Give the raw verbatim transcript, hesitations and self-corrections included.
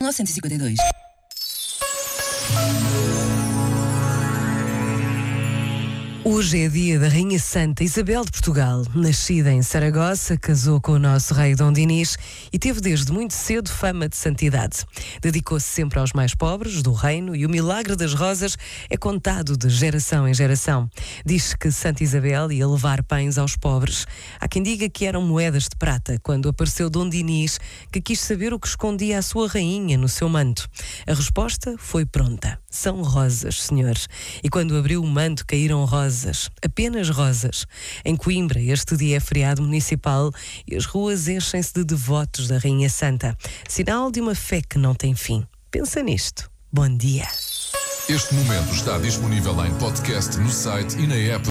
novecentos e cinquenta e dois. Hoje é dia da Rainha Santa Isabel de Portugal. Nascida em Saragossa, casou com o nosso rei Dom Dinis e teve desde muito cedo fama de santidade. Dedicou-se sempre aos mais pobres do reino e o milagre das rosas é contado de geração em geração. Diz que Santa Isabel ia levar pães aos pobres. Há quem diga que eram moedas de prata quando apareceu Dom Dinis, que quis saber o que escondia a sua rainha no seu manto. A resposta foi pronta. São rosas, senhores. E quando abriu o manto caíram rosas, apenas rosas. Em Coimbra, este dia é feriado municipal e as ruas enchem-se de devotos da Rainha Santa. Sinal de uma fé que não tem fim. Pensa nisto. Bom dia. Este momento está disponível em podcast no site e na app